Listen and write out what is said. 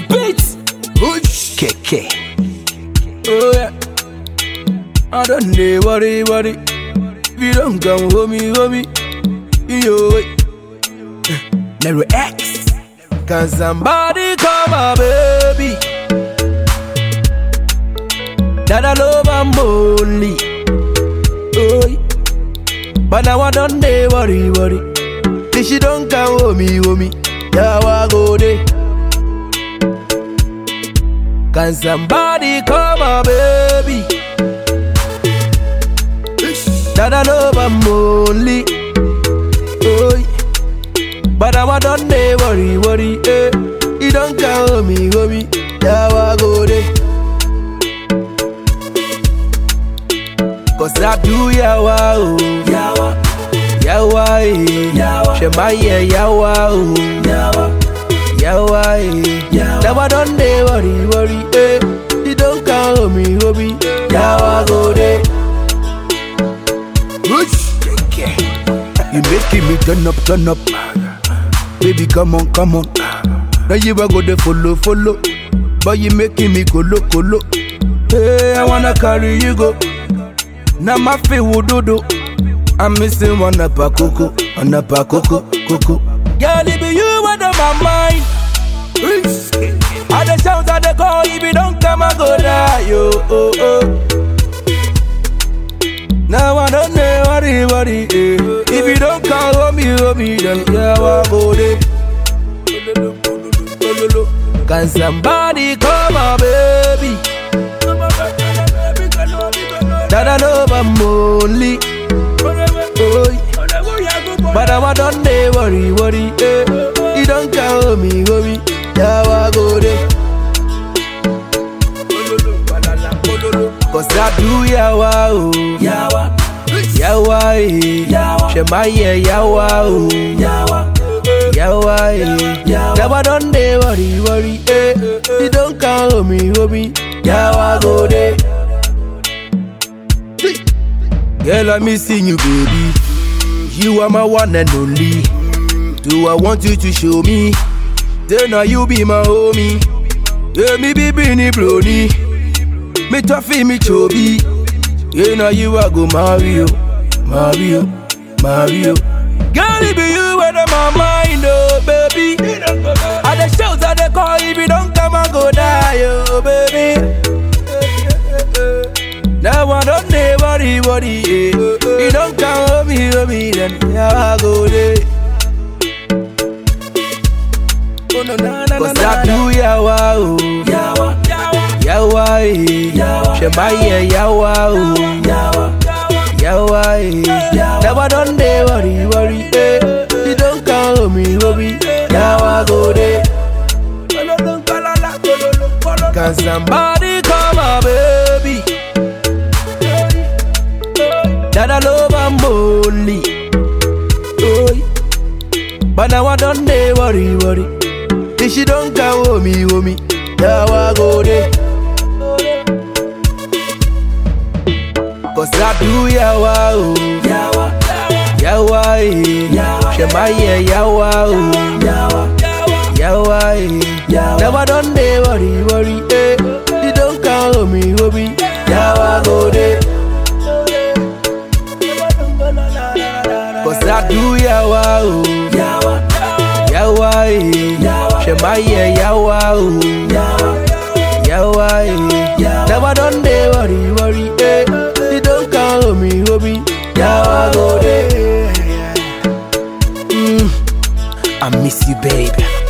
beats. Push. KK. Oh yeah. I don't need worry. If you don't come homie. Yo wait. Never X. Can somebody call my baby? That I love I'm only. Oh yeah. But now I don't need worry. If she don't come homie. Yeah, I go there. Can somebody call my baby? That I love I'm only. Oh, but now I don't need worry. You don't call me, homie. Yeah, I go there. Cause I do yawa, oh. Yawa, Shemaya, yawa, oh. Yawa, now I don't need worry. You don't call me, homie. Yawa, go there. You making me turn up. Baby, come on. Now you a go there follow. But you making me colo. Hey, I wanna carry you go. Now my feet will do. I'm missing one up a coco. Girl, it be you out of my mind. At the shout at the call, if you don't come, I go die, yo. Now I don't know worry. If you don't call me, then yeah, I go there. Can somebody call my baby? That I love I'm only. Oh, but I don't need worry. You don't call me, homie. Yeah, I go there. Cause I do yawa, oh. Yawa, Shemaya, yawa, oh. Yawa, now I don't need worry. You don't call me, homie. Yeah, I go there. Girl, I'm missing you, baby. You are my one and only. Do I want you to show me? Then now you be my homie. Yeah, me be Bini Brony. Me toughy, me chubby. Yeah, now you are go Mario. Girl, it be you out of my mind, oh baby. At the shows at the call, if you don't come, I go die, oh baby. Now I don't need worry. You don't come me, then yeah, I go there. Cause I do yawa, oh. Yawa, Shemaya, yawa, oh. Yawa, now I don't need worry. You don't call me, homie. Yeah, I go there. Can somebody call my baby? That I love I'm only. Oh, but now I don't need worry. If she don't call me, homie. Yeah, I go there. Cause I do yawa, oh. Yawa, Shemaya, yawa, oh. Yawa, now I don't need worry. You don't call me, homie. Yeah, I go there. Cause I do yawa, oh. Yawa, Shemaya, yawa, oh. Yawa, now I don't need worry. You don't call me, homie. Yeah, I go there. I miss you, baby.